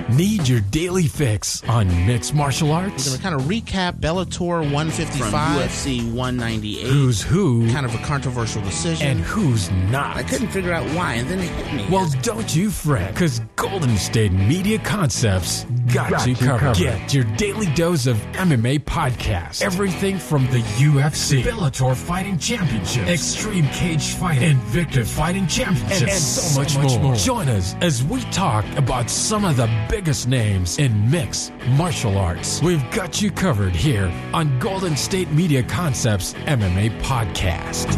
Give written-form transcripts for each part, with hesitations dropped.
Need your daily fix on mixed martial arts? We're going to kind of recap Bellator 155. From UFC 198. Who's who? Kind of a controversial decision. And who's not? I couldn't figure out why, and then it hit me. Well, don't you fret, because Golden State Media Concepts got you covered. Get your daily dose of MMA podcast. Everything from the UFC, Bellator Fighting Championships, Extreme Cage Fighting, Invicta Fighting Championships, and so much more. Join us as we talk about some of the biggest names in mixed martial arts. We've got you covered here on Golden State Media Concepts MMA Podcast.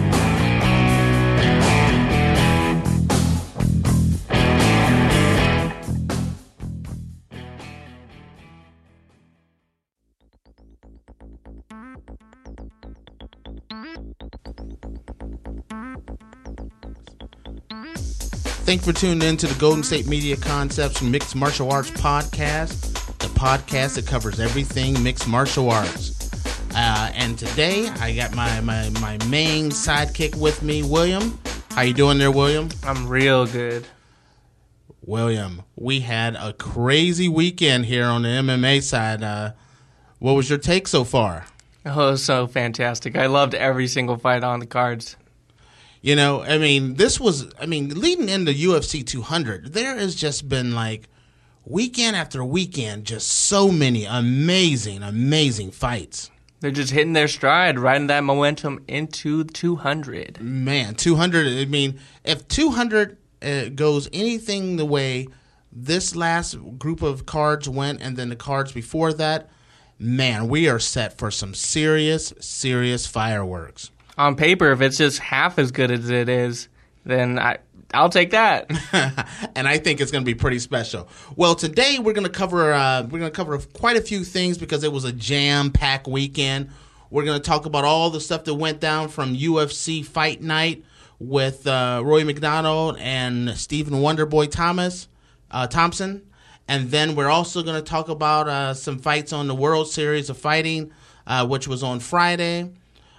Thanks for tuning in to the Golden State Media Concepts Mixed Martial Arts Podcast, the podcast that covers everything mixed martial arts. And today, I got my main sidekick with me, William. How you doing there, William? I'm real good. William, we had a crazy weekend here on the MMA side. What was your take so far? Oh, so fantastic. I loved every single fight on the cards. You know, leading into UFC 200, there has just been like weekend after weekend, just so many amazing fights. They're just hitting their stride, riding that momentum into 200. Man, 200, if 200 goes anything the way this last group of cards went and then the cards before that, man, we are set for some serious fireworks. On paper, if it's just half as good as it is, then I'll take that. And I think it's going to be pretty special. Well, today we're going to cover quite a few things because it was a jam-packed weekend. We're going to talk about all the stuff that went down from UFC Fight Night with Roy McDonald and Stephen Wonderboy Thompson. And then we're also going to talk about some fights on the World Series of Fighting, which was on Friday.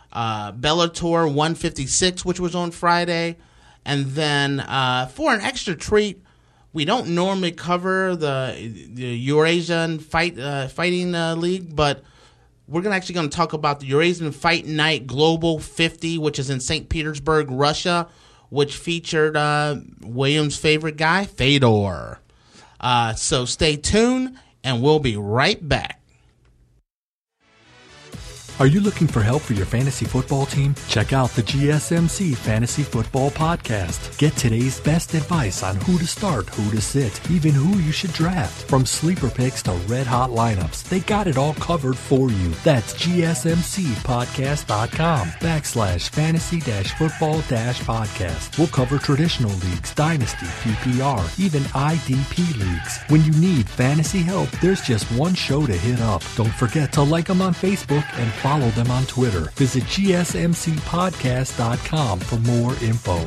Bellator 156, which was on Friday. And then for an extra treat, we don't normally cover the Eurasian Fighting League, but we're actually going to talk about the Eurasian Fight Night Global 50, which is in St. Petersburg, Russia, which featured William's favorite guy, Fedor. So stay tuned, and we'll be right back. Are you looking for help for your fantasy football team? Check out the GSMC Fantasy Football Podcast. Get today's best advice on who to start, who to sit, even who you should draft. From sleeper picks to red-hot lineups, they got it all covered for you. That's gsmcpodcast.com/fantasy-football-podcast. We'll cover traditional leagues, dynasty, PPR, even IDP leagues. When you need fantasy help, there's just one show to hit up. Don't forget to like them on Facebook and follow them on Twitter. Visit gsmcpodcast.com for more info.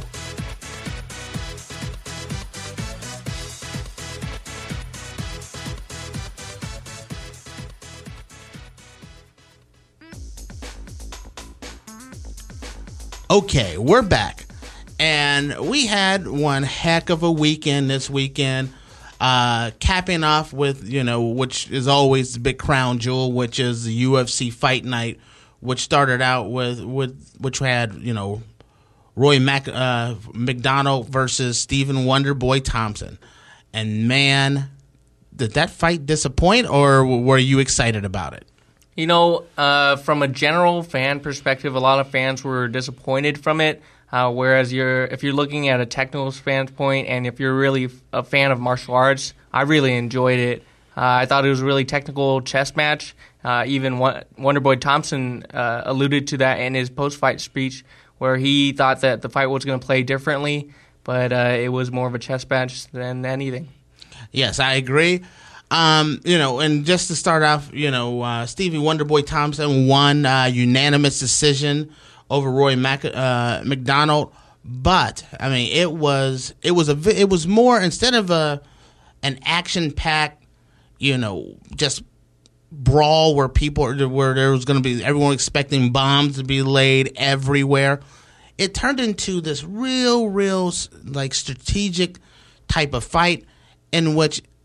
Okay, we're back. And we had one heck of a weekend this weekend. Capping off with, which is always the big crown jewel, which is the UFC Fight Night, which started out with which had, Roy McDonald versus Stephen Wonderboy Thompson. And man, did that fight disappoint, or were you excited about it? From a general fan perspective, a lot of fans were disappointed from it. Whereas if you're looking at a technical standpoint, and if you're really a fan of martial arts, I really enjoyed it. I thought it was a really technical chess match. Even Wonderboy Thompson alluded to that in his post-fight speech, where he thought that the fight was going to play differently, but it was more of a chess match than anything. Yes, I agree. And just to start off, Stevie Wonderboy Thompson won unanimous decision over Roy McDonald, but it was more, instead of an action-packed, just brawl where there was going to be everyone expecting bombs to be laid everywhere. It turned into this real like strategic type of fight in which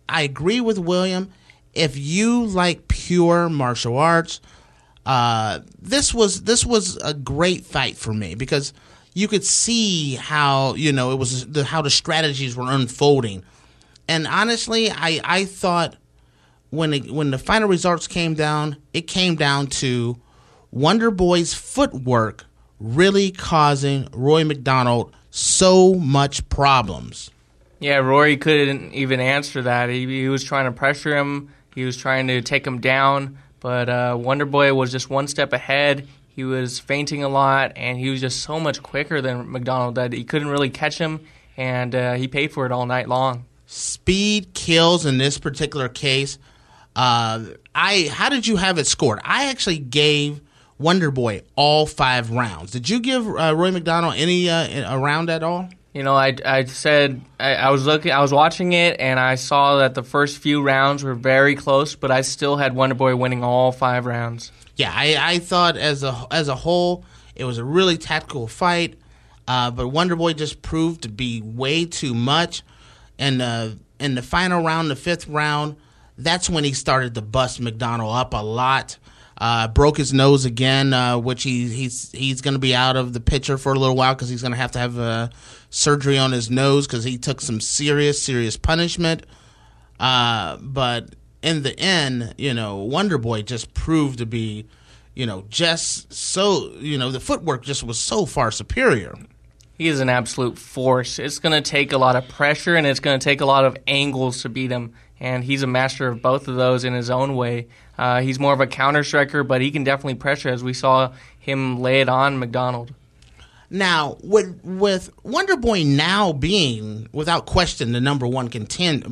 I agree with William. If you like pure martial arts, this was a great fight for me because you could see how how the strategies were unfolding, and honestly, I thought when the final results came down, it came down to Wonder Boy's footwork really causing Rory McDonald so much problems. Yeah, Rory couldn't even answer that. He was trying to pressure him. He was trying to take him down, but Wonder Boy was just one step ahead. He was feinting a lot, and he was just so much quicker than McDonald that he couldn't really catch him, and he paid for it all night long. Speed kills in this particular case. How did you have it scored? I actually gave Wonder Boy all 5 rounds. Did you give Rory McDonald any a round at all? You know, I said I was watching it, and I saw that the first few rounds were very close, but I still had Wonder Boy winning all 5 rounds. Yeah, I thought as a whole, it was a really tactical fight, but Wonder Boy just proved to be way too much. And in the final round, the 5th round, that's when he started to bust McDonald up a lot. Broke his nose again, which he's going to be out of the picture for a little while because he's going to have surgery on his nose because he took some serious punishment. But in the end, Wonder Boy just proved to be, just so, the footwork just was so far superior. He is an absolute force. It's going to take a lot of pressure, and it's going to take a lot of angles to beat him. And he's a master of both of those in his own way. He's more of a counter striker, but he can definitely pressure, as we saw him lay it on McDonald. Now, with Wonder Boy now being, without question, the number one contender,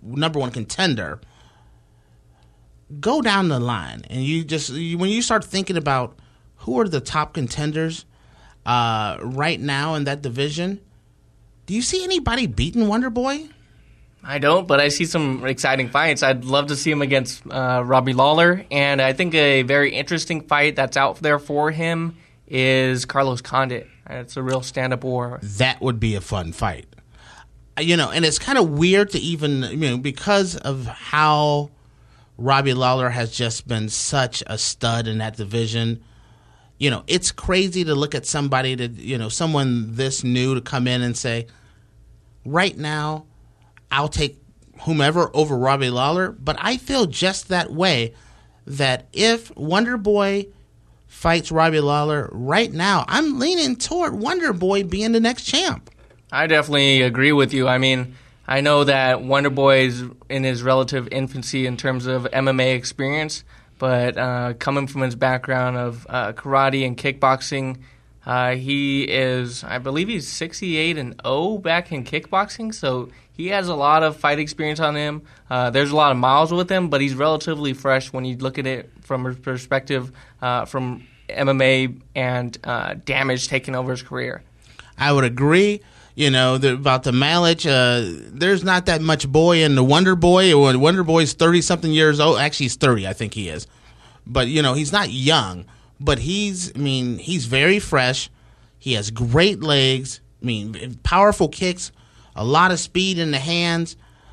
go down the line, and when you start thinking about who are the top contenders right now in that division, do you see anybody beating Wonder Boy? I don't, but I see some exciting fights. I'd love to see him against Robbie Lawler, and I think a very interesting fight that's out there for him is Carlos Condit. It's a real stand-up war. That would be a fun fight. And it's kind of weird to even, because of how Robbie Lawler has just been such a stud in that division. It's crazy to look at somebody someone this new to come in and say, right now, I'll take whomever over Robbie Lawler, but I feel just that way, that if Wonder Boy fights Robbie Lawler right now, I'm leaning toward Wonder Boy being the next champ. I definitely agree with you. I mean, I know that Wonder Boy is in his relative infancy in terms of MMA experience, but coming from his background of karate and kickboxing, he is, I believe he's 68-0 back in kickboxing, so he has a lot of fight experience on him. There's a lot of miles with him, but he's relatively fresh when you look at it from a perspective from MMA and damage taking over his career. I would agree. About the mileage. There's not that much boy in the Wonder Boy. Wonder Boy's 30-something years old. Actually, he's 30, I think he is. But, he's not young. But he's very fresh. He has great legs. Powerful kicks. A lot of speed in the hands.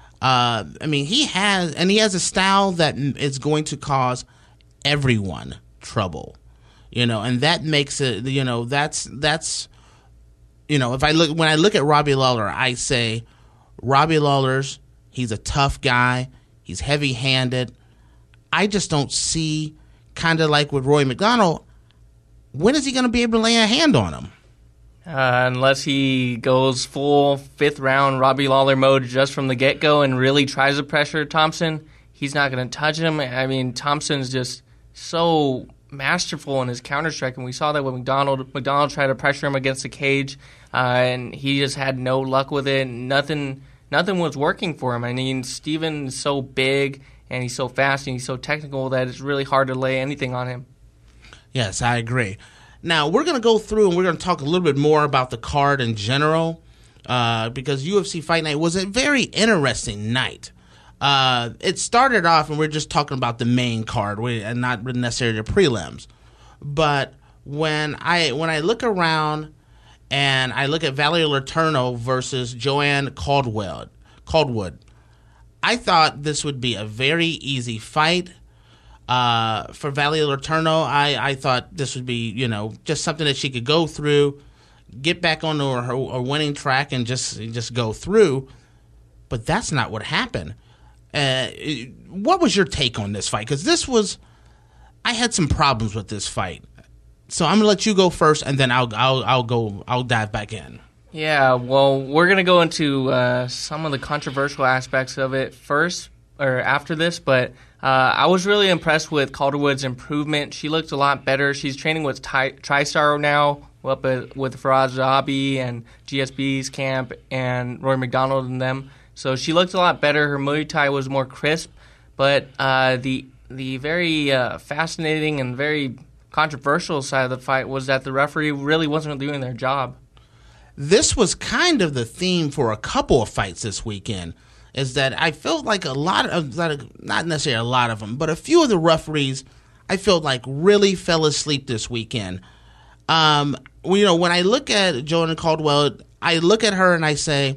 He has a style that is going to cause everyone trouble. And that makes it, that's when I look at Robbie Lawler, I say Robbie Lawler's, he's a tough guy. He's heavy-handed. I just don't see, kind of like with Rory McDonald, when is he going to be able to lay a hand on him? Unless he goes full 5th round Robbie Lawler mode just from the get-go and really tries to pressure Thompson, he's not going to touch him. Thompson's just so masterful in his counter-strike, and we saw that with McDonald. McDonald tried to pressure him against the cage, and he just had no luck with it. Nothing was working for him. Steven is so big, and he's so fast, and he's so technical that it's really hard to lay anything on him. Yes, I agree. Now, we're going to go through and we're going to talk a little bit more about the card in general because UFC Fight Night was a very interesting night. It started off, and we're just talking about the main card and not necessarily the prelims. But when I look around and I look at Valerie Letourneau versus Joanne Caldwood, I thought this would be a very easy fight for Valerie Letourneau. I thought this would be, just something that she could go through, get back on her winning track, and just go through. But that's not what happened. What was your take on this fight? Because I had some problems with this fight. So I'm gonna let you go first, and then I'll dive back in. Yeah, well, we're going to go into some of the controversial aspects of it first, or after this, but I was really impressed with Calderwood's improvement. She looked a lot better. She's training with TriStar now, up with Faraz Zahabi and GSB's camp and Roy McDonald and them. So she looked a lot better. Her Muay Thai was more crisp, but the very fascinating and very controversial side of the fight was that the referee really wasn't doing their job. This was kind of the theme for a couple of fights this weekend, is that I felt like not necessarily a lot of them, but a few of the referees I felt like really fell asleep this weekend. When I look at Joanne Caldwell, I look at her and I say,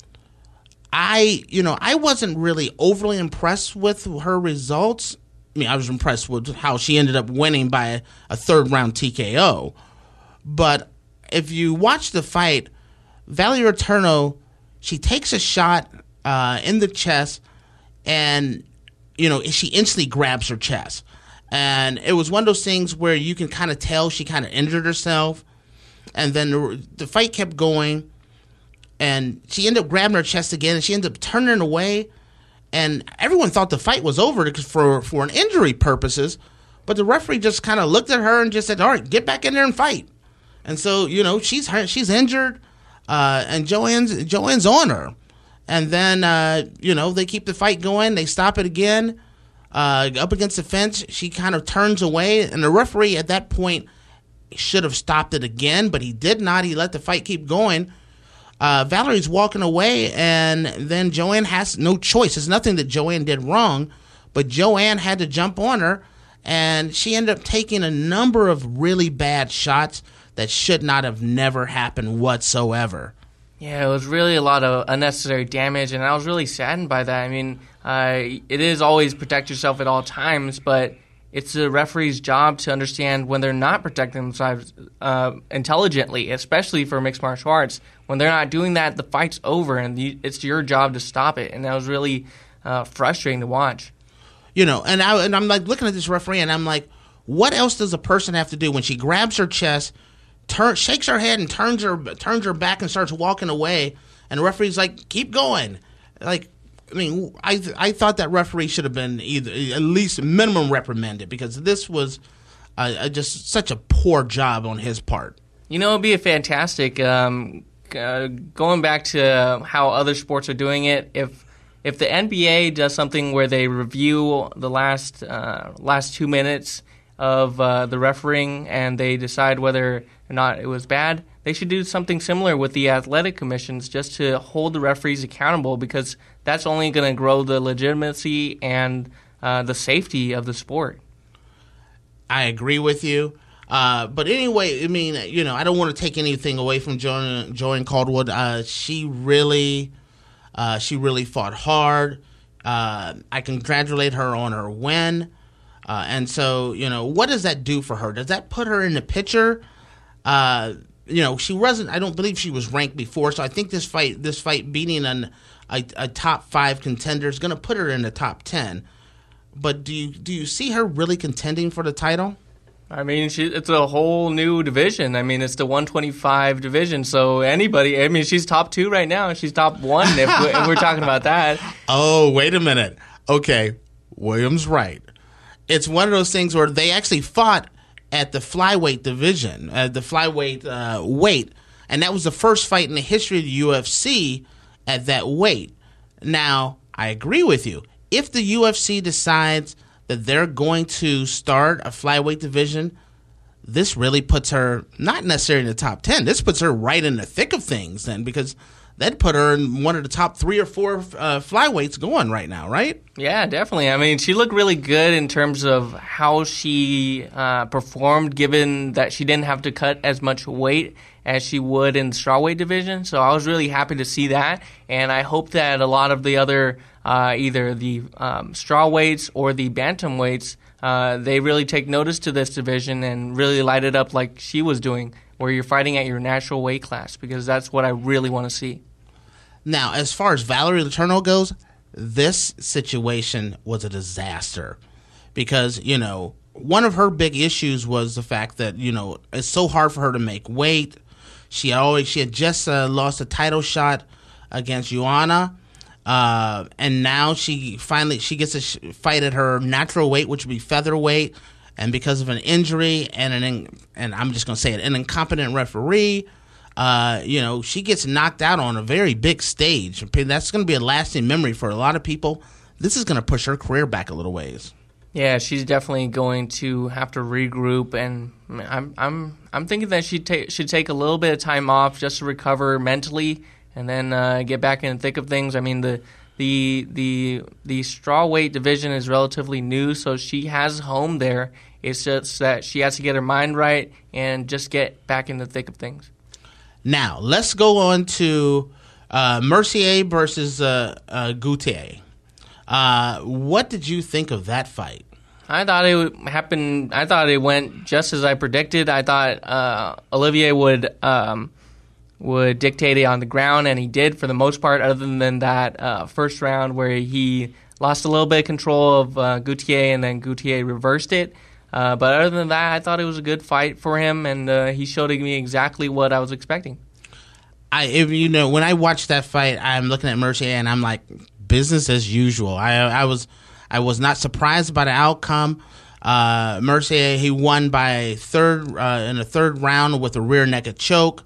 I wasn't really overly impressed with her results. I mean, I was impressed with how she ended up winning by a third-round TKO. But if you watch the fight, Valerie Letourneau, she takes a shot in the chest, and she instantly grabs her chest. And it was one of those things where you can kind of tell she kind of injured herself. And then the fight kept going, and she ended up grabbing her chest again, and she ended up turning away. And everyone thought the fight was over for an injury purposes, but the referee just kind of looked at her and just said, "All right, get back in there and fight." And so she's hurt, she's injured, and Joanne's on her. And then they keep the fight going. They stop it again, up against the fence. She kind of turns away, and the referee at that point should have stopped it again, but he did not. He let the fight keep going. Valerie's walking away, and then Joanne has no choice. It's nothing that Joanne did wrong, but Joanne had to jump on her, and she ended up taking a number of really bad shots that should not have never happened whatsoever. Yeah, it was really a lot of unnecessary damage, and I was really saddened by that. I mean, it is always protect yourself at all times, but it's the referee's job to understand when they're not protecting themselves intelligently, especially for mixed martial arts. When they're not doing that, the fight's over, and it's your job to stop it. And that was really frustrating to watch. And I'm like looking at this referee, and I'm like, what else does a person have to do when she grabs her chest, shakes her head, and turns her back and starts walking away, and the referee's like, keep going. Like, I mean, I thought that referee should have been at least minimum reprimanded, because this was just such a poor job on his part. It'd be a fantastic, going back to how other sports are doing it, if the NBA does something where they review the last 2 minutes of the refereeing and they decide whether or not it was bad, they should do something similar with the athletic commissions, just to hold the referees accountable, because that's only going to grow the legitimacy and the safety of the sport. I agree with you. But anyway, I mean, I don't want to take anything away from Joanne Calderwood. She really fought hard. I congratulate her on her win. And so, what does that do for her? Does that put her in the picture? She wasn't. I don't believe she was ranked before. So I think this fight beating a top 5 contender is going to put her in the top 10. But do you see her really contending for the title? I mean, it's a whole new division. I mean, it's the 125 division. So anybody, I mean, she's top 2 right now. She's top 1 if we're talking about that. Oh, wait a minute. Okay, William's right. It's one of those things where they actually fought at the flyweight division, the flyweight weight, and that was the first fight in the history of the UFC at that weight. Now, I agree with you. If the UFC decides that they're going to start a flyweight division, this really puts her not necessarily in the top 10. This puts her right in the thick of things then, because that'd put her in one of the top 3 or 4 flyweights going right now, right? Yeah, definitely. I mean, she looked really good in terms of how she performed, given that she didn't have to cut as much weight as she would in the strawweight division. So I was really happy to see that, and I hope that a lot of the other either the straw weights or the bantam weights, they really take notice to this division and really light it up like she was doing, where you're fighting at your natural weight class, because that's what I really want to see. Now, as far as Valerie Letourneau goes, this situation was a disaster because, one of her big issues was the fact that, it's so hard for her to make weight. She had just lost a title shot against Joanna, and now she gets to fight at her natural weight, which would be featherweight, and because of an injury and I'm just going to say it, an incompetent referee, she gets knocked out on a very big stage. That's going to be a lasting memory for a lot of people. This is going to push her career back a little ways. Yeah, she's definitely going to have to regroup, and I'm thinking that she should take a little bit of time off just to recover mentally, and then get back in the thick of things. I mean, the strawweight division is relatively new, so she has home there. It's just that she has to get her mind right and just get back in the thick of things. Now let's go on to Mercier versus Gauthier. What did you think of that fight? I thought it happened. I thought it went just as I predicted. I thought Olivier would dictate it on the ground, and he did for the most part, other than that first round where he lost a little bit of control of Gauthier, and then Gauthier reversed it. But other than that, I thought it was a good fight for him, and he showed me exactly what I was expecting. When I watched that fight, I'm looking at Mercier, and I'm like, business as usual. I was not surprised by the outcome. Mercier, he won by in the third round with a rear naked choke.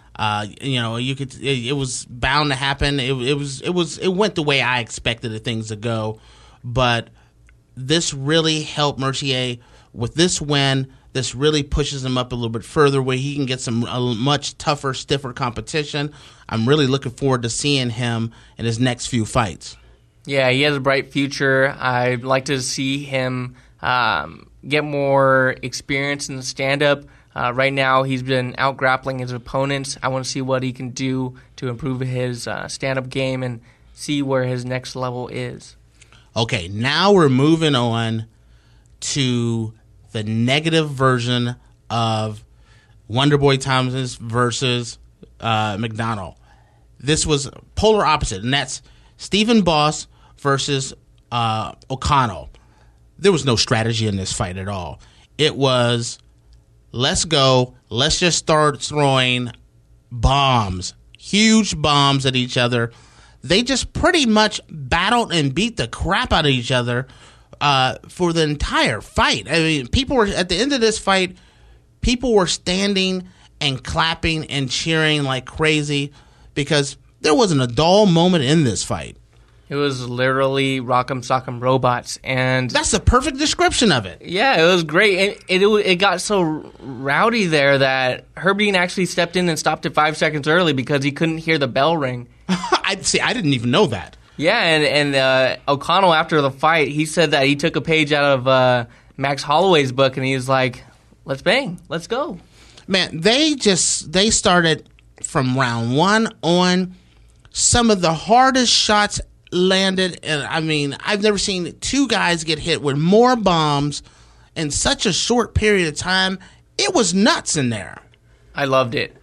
It was bound to happen. It went the way I expected things to go, but this really helped Mercier with this win. This really pushes him up a little bit further where he can get some much tougher, stiffer competition. I'm really looking forward to seeing him in his next few fights. Yeah, he has a bright future. I'd like to see him get more experience in the stand-up. Right now, he's been out-grappling his opponents. I want to see what he can do to improve his stand-up game and see where his next level is. Okay, now we're moving on to the negative version of Wonderboy Thomas versus McDonnell. This was polar opposite, and that's Stephen Boss versus O'Connell. There was no strategy in this fight at all. It was, let's go, let's just start throwing bombs, huge bombs at each other. They just pretty much battled and beat the crap out of each other for the entire fight. I mean, people were, at the end of this fight, people were standing and clapping and cheering like crazy because there wasn't a dull moment in this fight. It was literally Rock'em Sock'em Robots, and that's the perfect description of it. Yeah, it was great. It got so rowdy there that Herbie actually stepped in and stopped it 5 seconds early because he couldn't hear the bell ring. I didn't even know that. Yeah, and O'Connell, after the fight, he said that he took a page out of Max Holloway's book, and he was like, let's bang, let's go. Man, they started from round one on. Some of the hardest shots landed, and I mean, I've never seen two guys get hit with more bombs in such a short period of time. It was nuts in there. I loved it.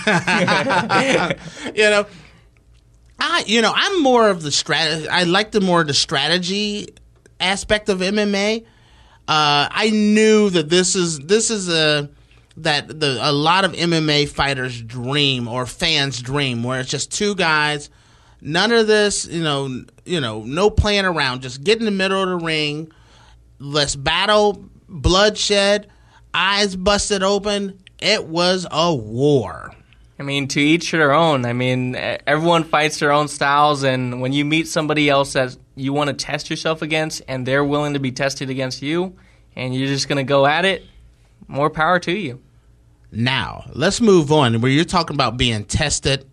I'm more of the strategy. I like the strategy aspect of MMA. I knew that this is a lot of MMA fighters' dream or fans' dream, where it's just two guys. None of this, no playing around. Just get in the middle of the ring. Let's battle, bloodshed, eyes busted open. It was a war. I mean, to each their own. I mean, everyone fights their own styles, and when you meet somebody else that you want to test yourself against, and they're willing to be tested against you, and you're just going to go at it, more power to you. Now, let's move on. Where you're talking about being tested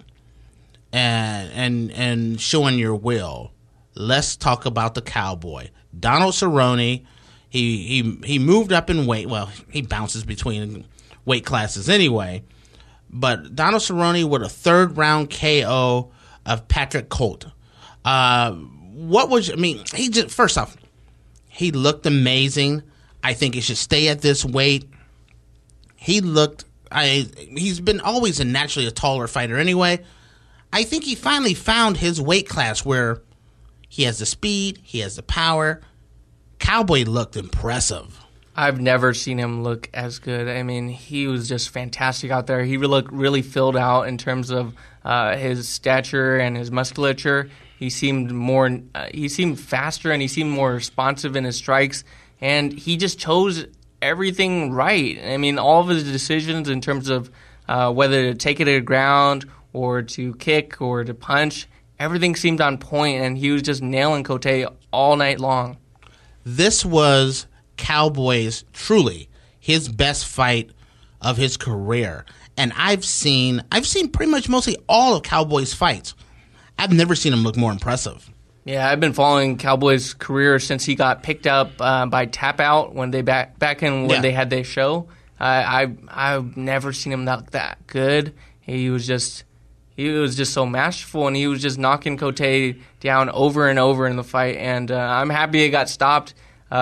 and showing your will. Let's talk about the Cowboy, Donald Cerrone. He moved up in weight. Well, he bounces between weight classes anyway. But Donald Cerrone with a third round KO of Patrick Colt. he just, first off, he looked amazing. I think he should stay at this weight. He's been always naturally a taller fighter anyway. I think he finally found his weight class where he has the speed, he has the power. Cowboy looked impressive. I've never seen him look as good. I mean, he was just fantastic out there. He looked really filled out in terms of his stature and his musculature. He seemed faster, and he seemed more responsive in his strikes. And he just chose everything right. I mean, all of his decisions in terms of whether to take it to the ground or to kick or to punch, everything seemed on point, and he was just nailing Cote all night long. This was Cowboy's, truly, his best fight of his career. And I've seen pretty much mostly all of Cowboy's fights. I've never seen him look more impressive. Yeah, I've been following Cowboy's career since he got picked up by Tap Out when they back in when they had their show. I've never seen him look that good. He was just so masterful, and he was just knocking Cote down over and over in the fight. And I'm happy it got stopped.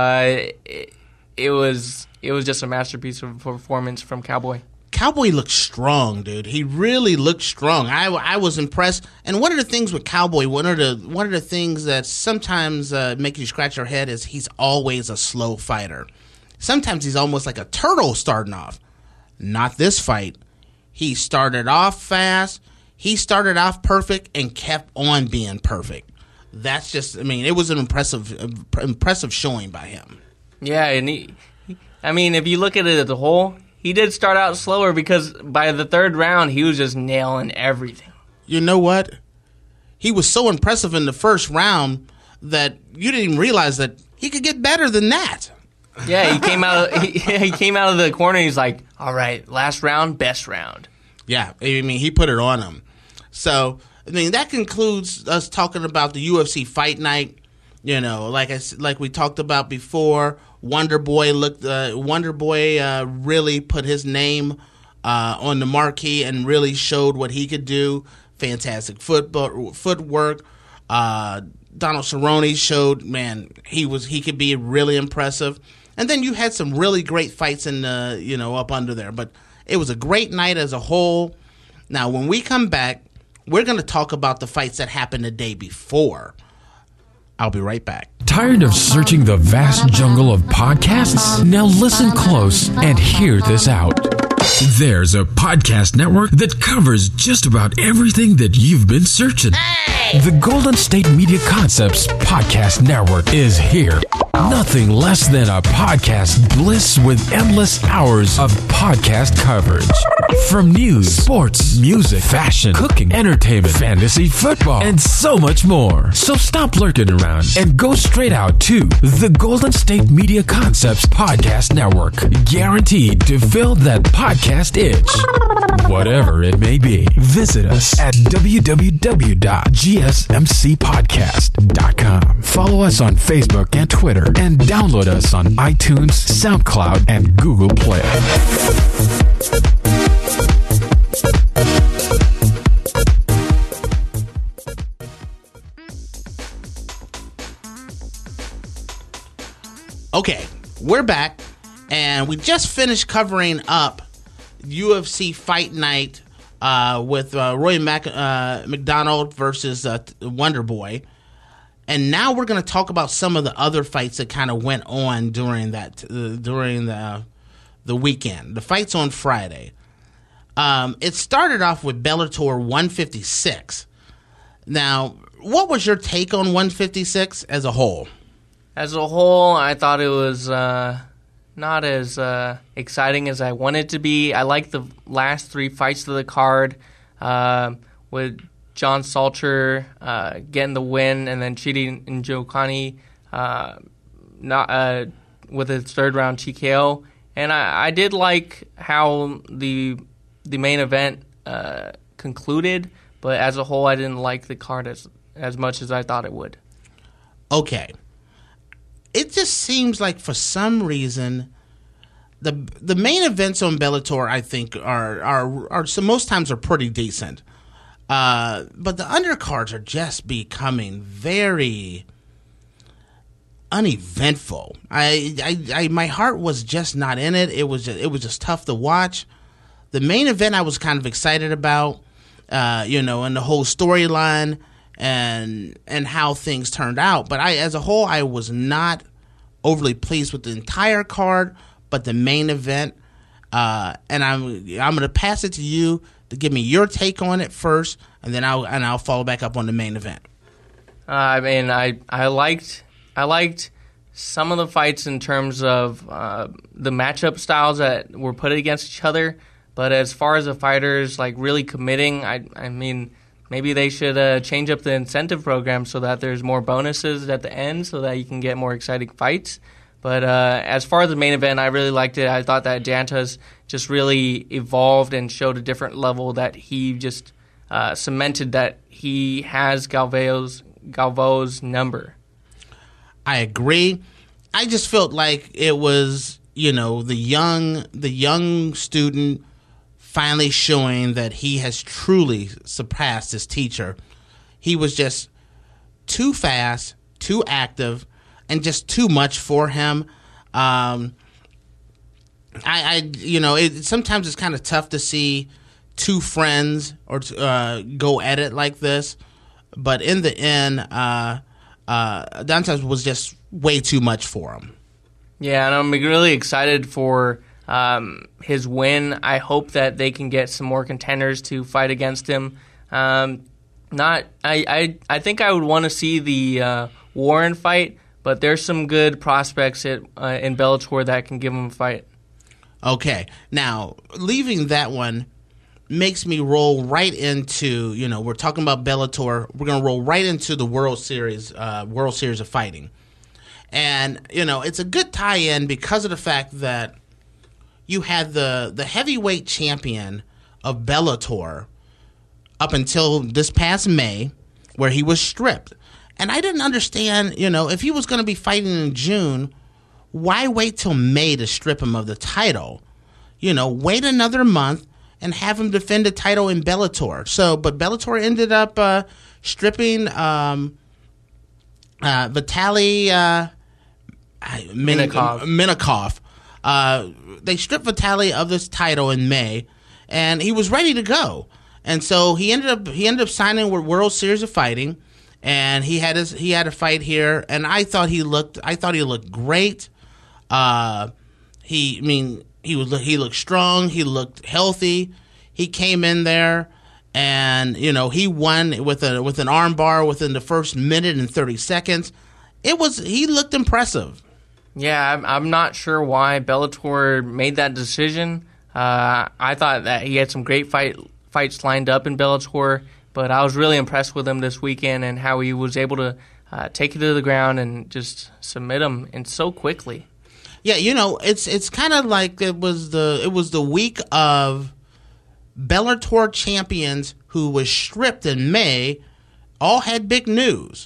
It was just a masterpiece of a performance from Cowboy. Cowboy looked strong, dude. He really looked strong. I was impressed. And one of the things with Cowboy, one of the things that sometimes make you scratch your head is he's always a slow fighter. Sometimes he's almost like a turtle starting off. Not this fight. He started off fast. He started off perfect and kept on being perfect. That's just, it was an impressive showing by him. Yeah, and if you look at it as a whole, he did start out slower because by the third round, he was just nailing everything. You know what? He was so impressive in the first round that you didn't even realize that he could get better than that. Yeah, he came out of the corner and he's like, all right, last round, best round. Yeah, he put it on him. So, that concludes us talking about the UFC Fight Night. Like we talked about before, Wonder Boy really put his name on the marquee and really showed what he could do. Fantastic footwork. Donald Cerrone showed, he could be really impressive. And then you had some really great fights in up under there. But it was a great night as a whole. Now, when we come back, we're going to talk about the fights that happened the day before. I'll be right back. Tired of searching the vast jungle of podcasts? Now listen close and hear this out. There's a podcast network that covers just about everything that you've been searching. The Golden State Media Concepts Podcast Network is here. Nothing less than a podcast bliss with endless hours of podcast coverage. From news, sports, music, fashion, cooking, entertainment, fantasy, football, and so much more. So stop lurking around and go straight out to the Golden State Media Concepts Podcast Network. Guaranteed to fill that podcast itch. Whatever it may be. Visit us at www.gsmcpodcast.com. Follow us on Facebook and Twitter, and download us on iTunes, SoundCloud, and Google Play. Okay, we're back, and we just finished covering up UFC Fight Night with Roy McDonald versus Wonder Boy. And now we're going to talk about some of the other fights that kind of went on during the weekend. The fights on Friday. It started off with Bellator 156. Now, what was your take on 156 as a whole? As a whole, I thought it was not as exciting as I wanted it to be. I liked the last three fights of the card with John Salter getting the win, and then Chidi Njoku with his third round TKO. And I did like how the main event concluded, but as a whole, I didn't like the card as much as I thought it would. Okay. It just seems like for some reason the main events on Bellator, I think, are so most times are pretty decent. But the undercards are just becoming very uneventful. My heart was just not in it. It was just tough to watch. The main event I was kind of excited about, and the whole storyline and how things turned out. But as a whole, I was not overly pleased with the entire card, but the main event. And I'm going to pass it to you to give me your take on it first, and then I'll follow back up on the main event. I liked some of the fights in terms of the matchup styles that were put against each other, but as far as the fighters like really committing, I mean maybe they should change up the incentive program so that there's more bonuses at the end so that you can get more exciting fights. But as far as the main event, I really liked it. I thought that Dantas just really evolved and showed a different level, that he just cemented that he has Galvo's number. I agree. I just felt like it was, the young student finally showing that he has truly surpassed his teacher. He was just too fast, too active, and just too much for him. Sometimes it's kind of tough to see two friends or go at it like this, but in the end, Dantas was just way too much for him. Yeah, and I'm really excited for his win. I hope that they can get some more contenders to fight against him. I think I would want to see the Warren fight, but there's some good prospects in Bellator that can give him a fight. Okay. Now, leaving that one makes me roll right into, we're talking about Bellator. We're going to roll right into the World Series of Fighting. And, it's a good tie-in because of the fact that you had the heavyweight champion of Bellator up until this past May, where he was stripped. And I didn't understand, if he was going to be fighting in June, why wait till May to strip him of the title? Wait another month and have him defend the title in Bellator. But Bellator ended up stripping Vitaly Minakov. They stripped Vitaly of this title in May, and he was ready to go. And so he ended up signing with World Series of Fighting. And he had a fight here, and I thought he looked great. He looked strong. He looked healthy. He came in there, and he won with an arm bar within the first minute and 30 seconds. He looked impressive. Yeah, I'm not sure why Bellator made that decision. I thought that he had some great fights lined up in Bellator. But I was really impressed with him this weekend and how he was able to take it to the ground and just submit him and so quickly. Yeah, it's kind of like it was the week of Bellator champions who was stripped in May, all had big news.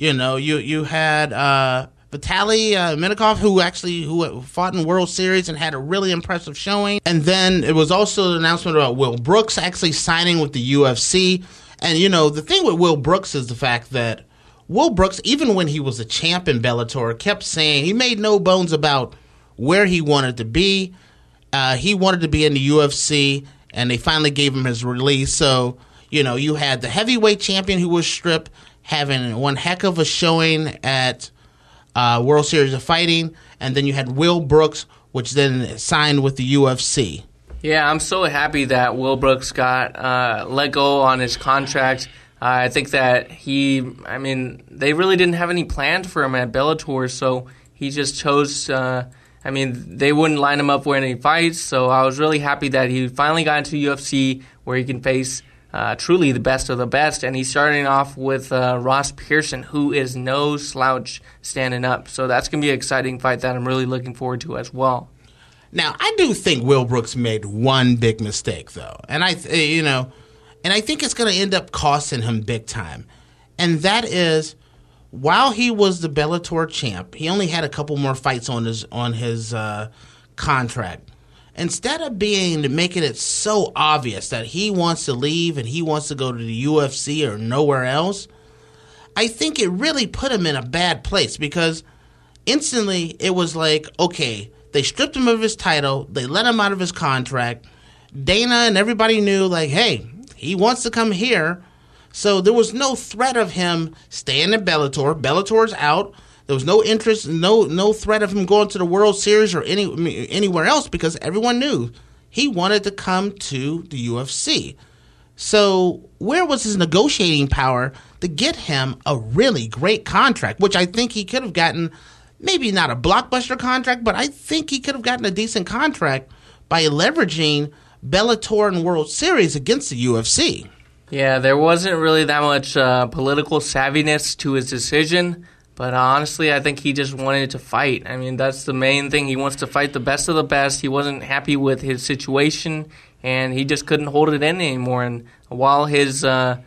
You had Vitaly Minakov, who fought in World Series and had a really impressive showing. And then it was also an announcement about Will Brooks actually signing with the UFC. And, the thing with Will Brooks is the fact that Will Brooks, even when he was a champ in Bellator, kept saying he made no bones about where he wanted to be. He wanted to be in the UFC, and they finally gave him his release. So, you had the heavyweight champion who was stripped having one heck of a showing at World Series of Fighting, and then you had Will Brooks, which then signed with the UFC. Yeah, I'm so happy that Will Brooks got let go on his contract. I think that they really didn't have any plans for him at Bellator, so he just chose, they wouldn't line him up for any fights, so I was really happy that he finally got into UFC where he can face truly the best of the best, and he's starting off with Ross Pearson, who is no slouch standing up, so that's going to be an exciting fight that I'm really looking forward to as well. Now, I do think Will Brooks made one big mistake, though, and I think it's going to end up costing him big time, and that is, while he was the Bellator champ, he only had a couple more fights on his contract, instead of making it so obvious that he wants to leave and he wants to go to the UFC or nowhere else, I think it really put him in a bad place because instantly it was like, okay, they stripped him of his title, they let him out of his contract. Dana and everybody knew, like, hey, he wants to come here. So there was no threat of him staying in Bellator. Bellator's out. There was no interest, no threat of him going to the World Series or anywhere else because everyone knew he wanted to come to the UFC. So where was his negotiating power to get him a really great contract, which I think he could have gotten, maybe not a blockbuster contract, but I think he could have gotten a decent contract by leveraging Bellator and World Series against the UFC. Yeah, there wasn't really that much political savviness to his decision. But honestly, I think he just wanted to fight. I mean, that's the main thing. He wants to fight the best of the best. He wasn't happy with his situation, and he just couldn't hold it in anymore. And while his pay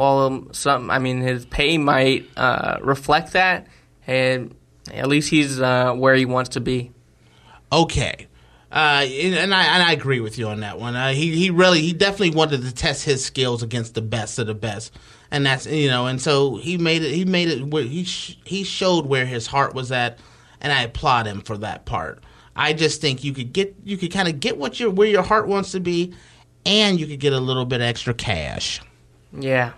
might reflect that, and at least he's where he wants to be. Okay, and I agree with you on that one. He definitely wanted to test his skills against the best of the best. And that's, and so he made it where he showed where his heart was at, and I applaud him for that part. I just think you could kind of get where your heart wants to be, and you could get a little bit extra cash. Yeah.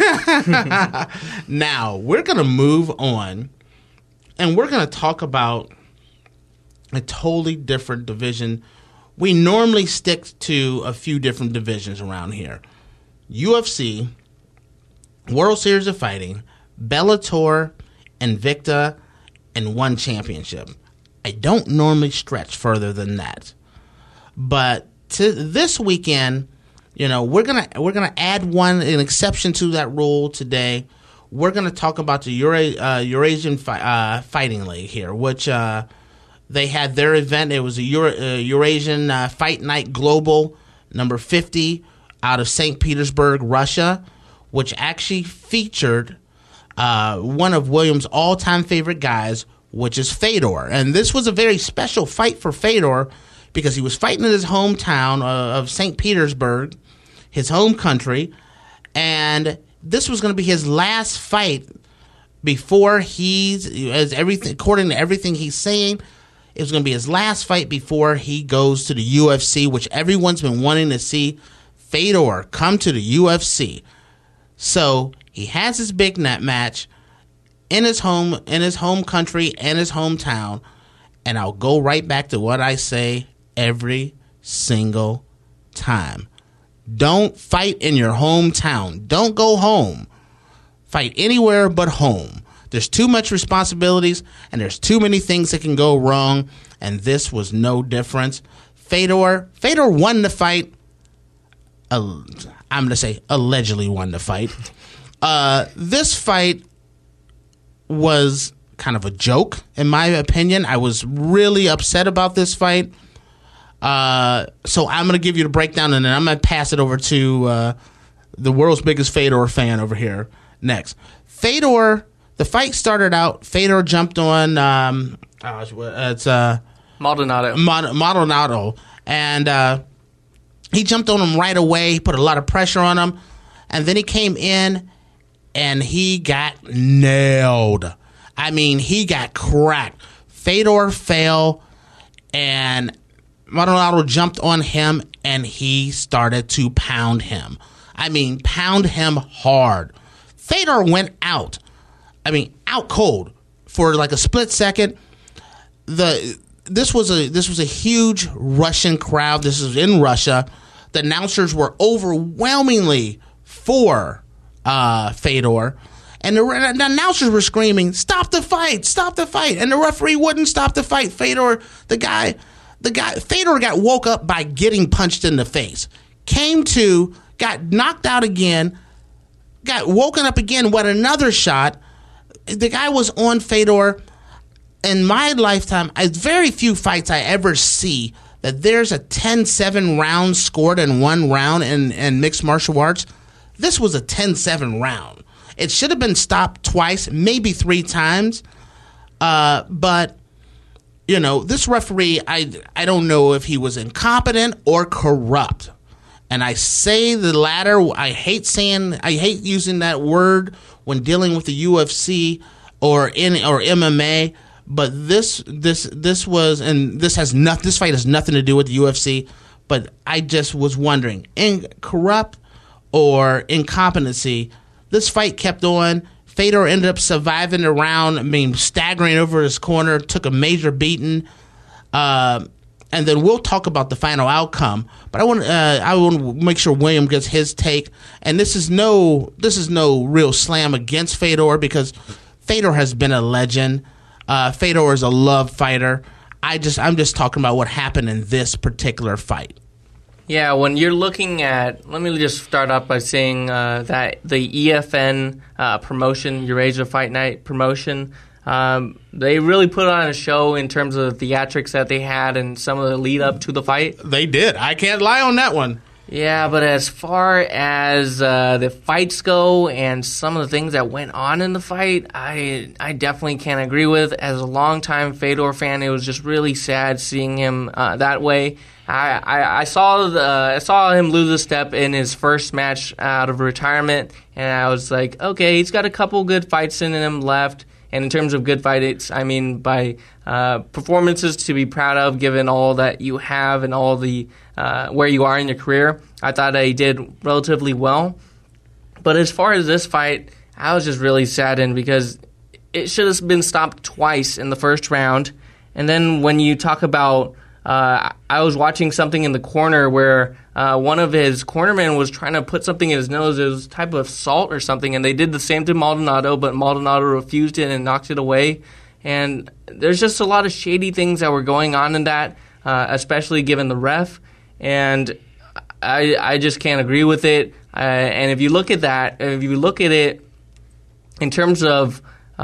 Now we're gonna move on, and we're gonna talk about a totally different division. We normally stick to a few different divisions around here: UFC, World Series of Fighting, Bellator, Invicta, and one championship. I don't normally stretch further than that. But to this weekend, we're gonna add an exception to that rule today. We're gonna talk about the Eurasian Fighting League here, which they had their event. It was a Eurasian Fight Night Global number 50 out of St. Petersburg, Russia, which actually featured one of Williams' all-time favorite guys, which is Fedor. And this was a very special fight for Fedor because he was fighting in his hometown of St. Petersburg, his home country, and this was going to be his last fight before according to everything he's saying, it was going to be his last fight before he goes to the UFC, which everyone's been wanting to see Fedor come to the UFC. So he has his big net match in his home country and his hometown, and I'll go right back to what I say every single time. Don't fight in your hometown. Don't go home. Fight anywhere but home. There's too much responsibilities, and there's too many things that can go wrong, and this was no difference. Fedor won the fight. I'm going to say allegedly won the fight. This fight was kind of a joke, in my opinion. I was really upset about this fight. So I'm going to give you the breakdown, and then I'm going to pass it over to the world's biggest Fedor fan over here next. The fight started out, Fedor jumped on, Maldonado. And he jumped on him right away. He put a lot of pressure on him. And then he came in and he got nailed. I mean, he got cracked. Fedor fell and Maldonado jumped on him and he started to pound him. I mean, pound him hard. Fedor went out. I mean, out cold for like a split second. This was a huge Russian crowd. This is in Russia. The announcers were overwhelmingly for Fedor, and the announcers were screaming, "Stop the fight! Stop the fight!" And the referee wouldn't stop the fight. Fedor got woke up by getting punched in the face. Came to, got knocked out again, got woken up again with another shot. The guy was on Fedor. In my lifetime, very few fights I ever see that there's a 10-7 round scored in one round in mixed martial arts. This was a 10-7 round. It should have been stopped twice, maybe 3 times. But this referee, I don't know if he was incompetent or corrupt. And I say the latter. I hate using that word when dealing with the UFC or MMA. But this was, and this fight has nothing to do with the UFC. But I just was wondering, corrupt or incompetency, this fight kept on. Fedor ended up surviving the round, staggering over his corner, took a major beating. And then we'll talk about the final outcome. But I want to make sure William gets his take. And this is no real slam against Fedor, because Fedor has been a legend. Fedor is a love fighter. I'm just talking about what happened in this particular fight. Yeah, when you're looking at, let me just start off by saying that the EFN promotion, Eurasia Fight Night promotion, they really put on a show in terms of the theatrics that they had and some of the lead up to the fight. They did. I can't lie on that one. Yeah, but as far as the fights go and some of the things that went on in the fight, I definitely can't agree with. As a longtime Fedor fan, it was just really sad seeing him that way. I saw him lose a step in his first match out of retirement, and I was like, okay, he's got a couple good fights in him left. And in terms of good fights, I mean by performances to be proud of, given all that you have and all the where you are in your career. I thought he did relatively well. But as far as this fight, I was just really saddened because it should have been stopped twice in the first round. And then when you talk about, I was watching something in the corner where one of his cornermen was trying to put something in his nose. It was a type of salt or something, and they did the same to Maldonado, but Maldonado refused it and knocked it away. And there's just a lot of shady things that were going on in that, especially given the ref. And I just can't agree with it. And if you look at it in terms of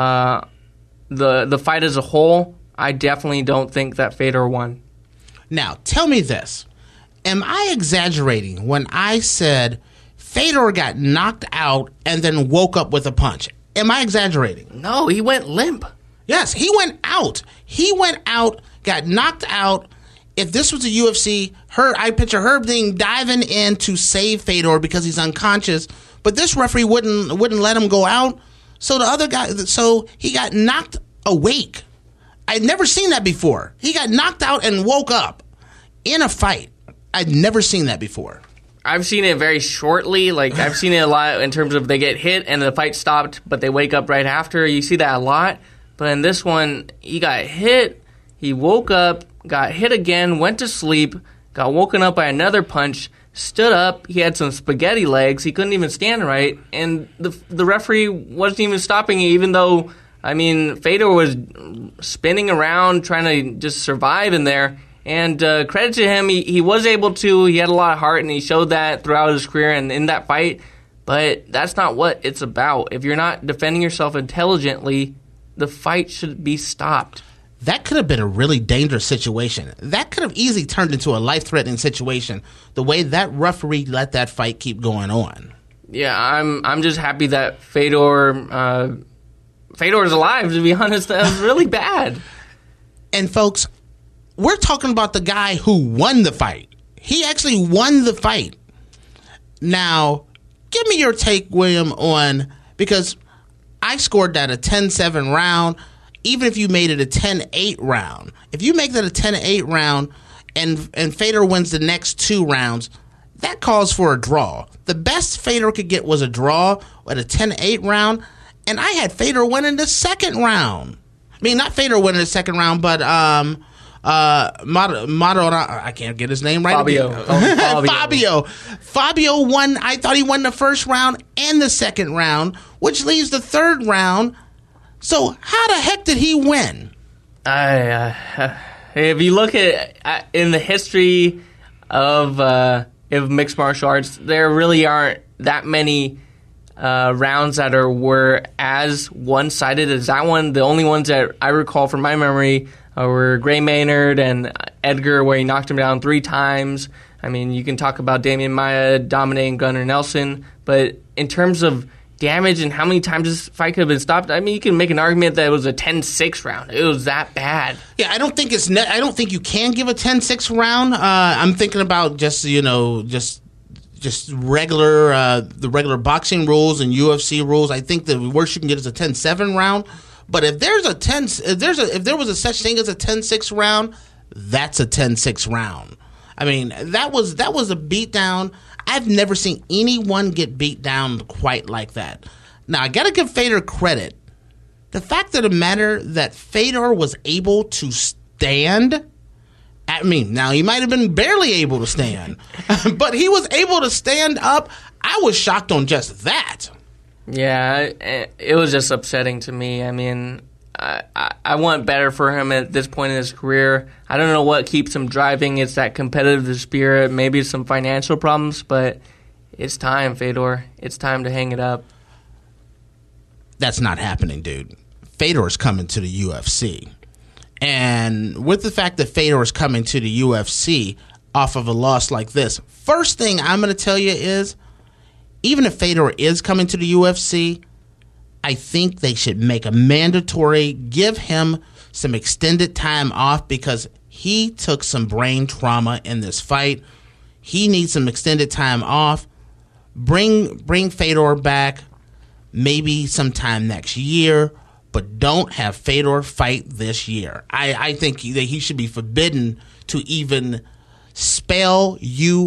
the fight as a whole, I definitely don't think that Fedor won. Now, tell me this. Am I exaggerating when I said Fedor got knocked out and then woke up with a punch? Am I exaggerating? No, he went limp. Yes, he went out. He went out, got knocked out. If this was a UFC, I picture Herb Dean diving in to save Fedor because he's unconscious, but this referee wouldn't let him go out. So the other guy, he got knocked awake. I'd never seen that before. He got knocked out and woke up in a fight. I'd never seen that before. I've seen it very shortly. Like, I've seen it a lot in terms of they get hit and the fight stopped, but they wake up right after. You see that a lot. But in this one, he got hit, he woke up, got hit again, went to sleep, got woken up by another punch, stood up, he had some spaghetti legs, he couldn't even stand right, and the referee wasn't even stopping it, even though, Fedor was spinning around trying to just survive in there. And credit to him, he was able to. He had a lot of heart, and he showed that throughout his career and in that fight. But that's not what it's about. If you're not defending yourself intelligently, the fight should be stopped. That could have been a really dangerous situation. That could have easily turned into a life-threatening situation, the way that referee let that fight keep going on. Yeah, I'm just happy that Fedor's alive, to be honest. That was really bad. And folks, we're talking about the guy who won the fight. He actually won the fight. Now, give me your take, William, on, because I scored that a 10-7 round, even if you made it a 10-8 round. If you make that a 10-8 round and Fedor wins the next two rounds, that calls for a draw. The best Fedor could get was a draw at a 10-8 round, and I had Fedor winning the second round. Not Fedor winning the second round, but I can't get his name right. Fabio won. I thought he won the first round and the second round, which leaves the third round. So how the heck did he win? If you look at in the history of mixed martial arts, there really aren't that many rounds that were as one-sided as that one. The only ones that I recall from my memory were Gray Maynard and Edgar, where he knocked him down 3 times. You can talk about Damian Maia dominating Gunnar Nelson, but in terms of damage and how many times this fight could have been stopped. I mean, you can make an argument that it was a 10-6 round. It was that bad. Yeah, I don't think I don't think you can give a 10-6 round. I'm thinking about just regular the regular boxing rules and UFC rules. I think the worst you can get is a 10-7 round. But if there was a such thing as a 10-6 round, that's a 10-6 round. I mean, that was a beatdown. I've never seen anyone get beat down quite like that. Now, I got to give Fedor credit. The fact of the matter that Fedor was able to stand. I mean, now he might have been barely able to stand, but he was able to stand up. I was shocked on just that. Yeah, it was just upsetting to me. I mean, I want better for him at this point in his career. I don't know what keeps him driving. It's that competitive spirit, maybe some financial problems, but it's time, Fedor. It's time to hang it up. That's not happening, dude. Fedor's coming to the UFC. And with the fact that Fedor is coming to the UFC off of a loss like this, first thing I'm going to tell you is, even if Fedor is coming to the UFC, I think they should make a mandatory, give him some extended time off because he took some brain trauma in this fight. He needs some extended time off. Bring Fedor back maybe sometime next year, but don't have Fedor fight this year. I think that he should be forbidden to even spell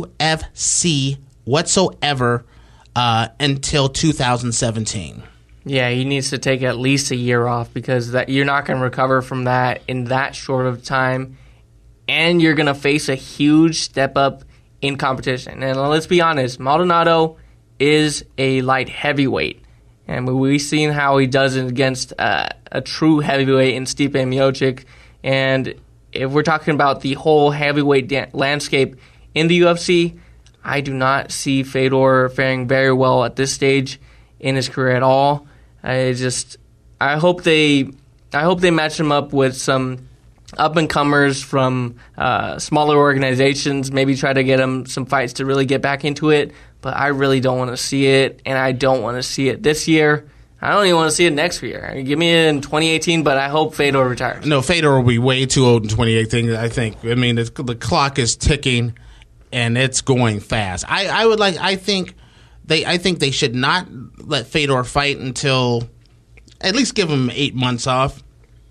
UFC whatsoever until 2017. Yeah, he needs to take at least a year off because you're not going to recover from that in that short of time, and you're going to face a huge step up in competition. And let's be honest, Maldonado is a light heavyweight, and we've seen how he does it against a true heavyweight in Stipe Miocic. And if we're talking about the whole heavyweight landscape in the UFC, I do not see Fedor faring very well at this stage in his career at all. I hope they match him up with some up-and-comers from smaller organizations, maybe try to get him some fights to really get back into it, but I really don't want to see it, and I don't want to see it this year. I don't even want to see it next year. Give me it in 2018, but I hope Fedor retires. No, Fedor will be way too old in 2018, I think. I mean, the clock is ticking, and it's going fast. I think they should not let Fedor fight until at least give him 8 months off.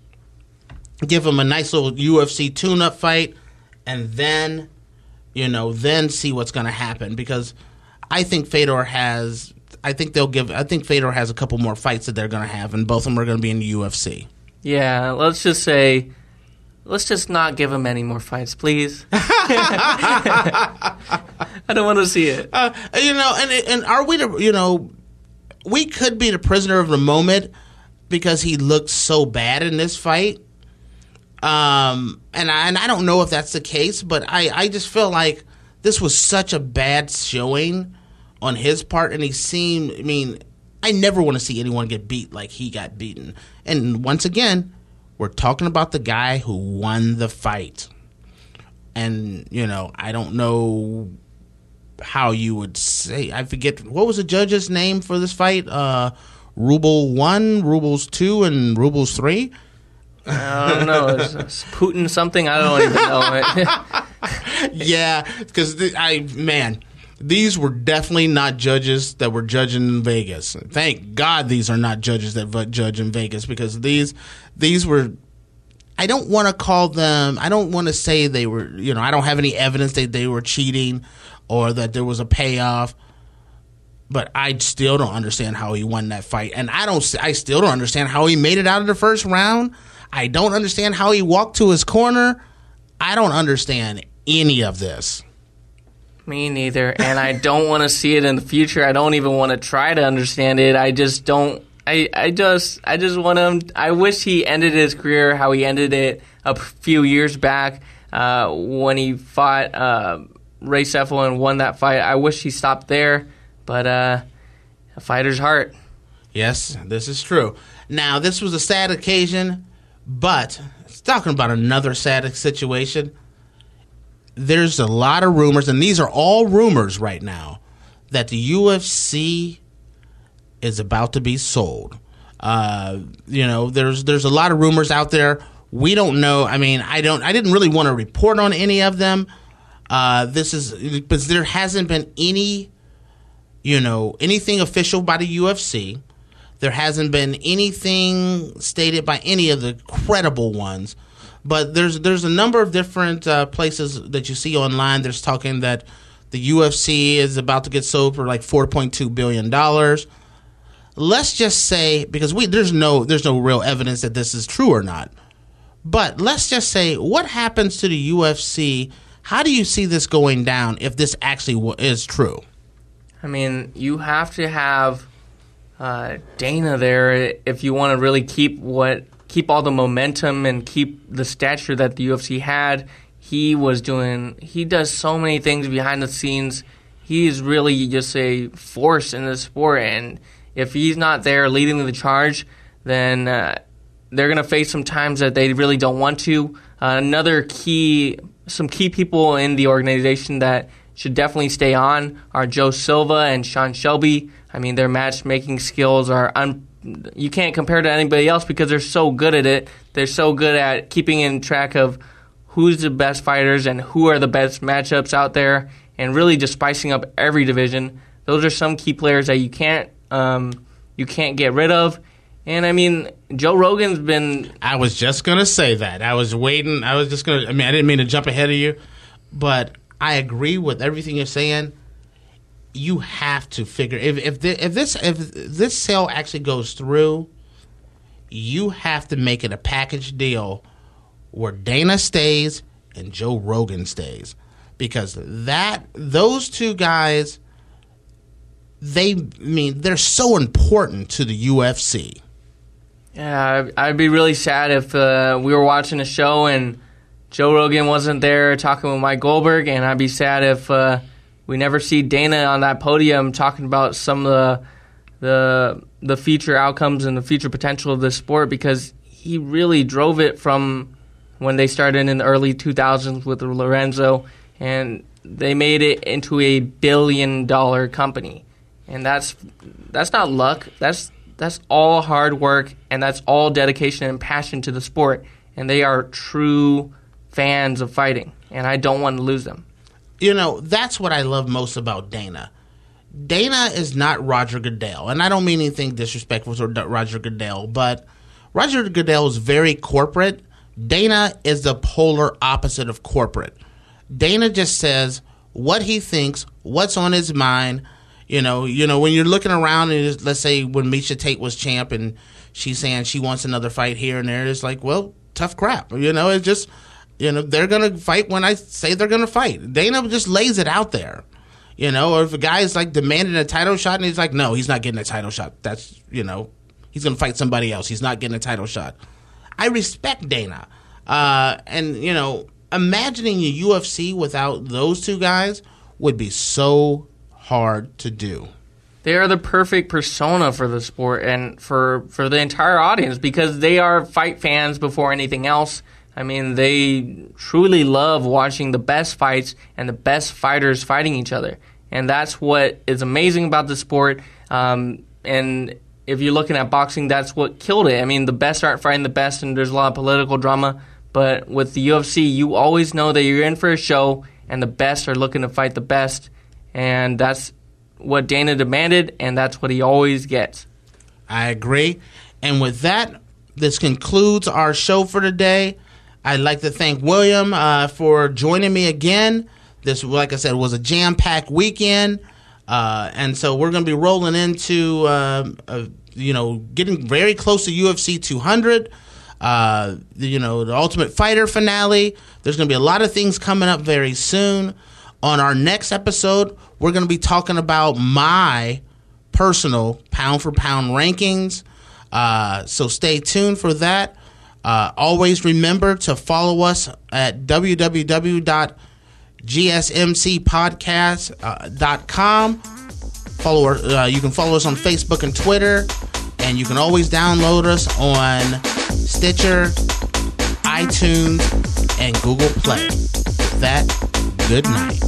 Give him a nice little UFC tune-up fight, and then see what's going to happen. Because I think Fedor has a couple more fights that they're going to have, and both of them are going to be in the UFC. Yeah, let's just not give him any more fights, please. I don't want to see it. And are we we could be the prisoner of the moment because he looked so bad in this fight. And I don't know if that's the case, but I just feel like this was such a bad showing on his part, and I never want to see anyone get beat like he got beaten. And once again, we're talking about the guy who won the fight. And, I don't know how you would say, I forget, what was the judge's name for this fight? Rubel 1, Rubels 2, and Rubels 3? I don't know. It's Putin something? I don't even know. Yeah, because, these were definitely not judges that were judging in Vegas. Thank God these are not judges that judge in Vegas, because these were, I don't want to call them, I don't want to say they were, I don't have any evidence that they were cheating or that there was a payoff, but I still don't understand how he won that fight. And I still don't understand how he made it out of the first round. I don't understand how he walked to his corner. I don't understand any of this. Me neither, and I don't want to see it in the future. I don't even want to try to understand it. I just don't. I just want him. I wish he ended his career how he ended it a few years back when he fought Ray Sefo and won that fight. I wish he stopped there, but a fighter's heart. Yes, this is true. Now, this was a sad occasion, but talking about another sad situation. There's a lot of rumors, and these are all rumors right now, that the UFC is about to be sold. There's a lot of rumors out there. We don't know. I mean, I didn't really want to report on any of them. But there hasn't been anything official by the UFC. There hasn't been anything stated by any of the credible ones. But there's a number of different places that you see online. There's talking that the UFC is about to get sold for like $4.2 billion. Let's just say, because there's no real evidence that this is true or not. But let's just say, what happens to the UFC? How do you see this going down if this actually is true? I mean, you have to have Dana there if you want to really keep all the momentum and keep the stature that the UFC had. He does so many things behind the scenes. He is really just a force in the sport, and if he's not there leading the charge, then they're going to face some times that they really don't want to. Some key people in the organization that should definitely stay on are Joe Silva and Sean Shelby. I mean, their matchmaking skills are you can't compare to anybody else because they're so good at it. They're so good at keeping in track of who's the best fighters and who are the best matchups out there, and really just spicing up every division. Those are some key players that you can't get rid of. And I mean, Joe Rogan's been. I was just gonna say that. I was waiting. I didn't mean to jump ahead of you, but I agree with everything you're saying. You have to figure if this sale actually goes through, you have to make it a package deal where Dana stays and Joe Rogan stays, because those two guys, they're so important to the UFC. Yeah, I'd be really sad if we were watching a show and Joe Rogan wasn't there talking with Mike Goldberg, and I'd be sad if we never see Dana on that podium talking about some of the future outcomes and the future potential of this sport, because he really drove it from when they started in the early 2000s with Lorenzo, and they made it into $1 billion company. And that's not luck. That's all hard work, and that's all dedication and passion to the sport. And they are true fans of fighting, and I don't want to lose them. That's what I love most about Dana. Dana is not Roger Goodell, and I don't mean anything disrespectful to Roger Goodell, but Roger Goodell is very corporate. Dana is the polar opposite of corporate. Dana just says what he thinks, what's on his mind. When you're looking around, and let's say when Miesha Tate was champ and she's saying she wants another fight here and there, it's like, well, tough crap. It's just, they're going to fight when I say they're going to fight. Dana just lays it out there. Or if a guy is like demanding a title shot and he's like, no, he's not getting a title shot. That's, he's going to fight somebody else. He's not getting a title shot. I respect Dana. Imagining a UFC without those two guys would be so hard to do. They are the perfect persona for the sport and for the entire audience, because they are fight fans before anything else. I mean, they truly love watching the best fights and the best fighters fighting each other. And that's what is amazing about the sport. And if you're looking at boxing, that's what killed it. I mean, the best aren't fighting the best, and there's a lot of political drama. But with the UFC, you always know that you're in for a show, and the best are looking to fight the best. And that's what Dana demanded, and that's what he always gets. I agree. And with that, this concludes our show for today. I'd like to thank William for joining me again. This, like I said, was a jam-packed weekend. And so we're going to be rolling into, getting very close to UFC 200. The Ultimate Fighter finale. There's going to be a lot of things coming up very soon. On our next episode, we're going to be talking about my personal pound-for-pound rankings. So stay tuned for that. Always remember to follow us at www.gsmcpodcast.com. You can follow us on Facebook and Twitter. And you can always download us on Stitcher, iTunes, and Google Play. With that, good night.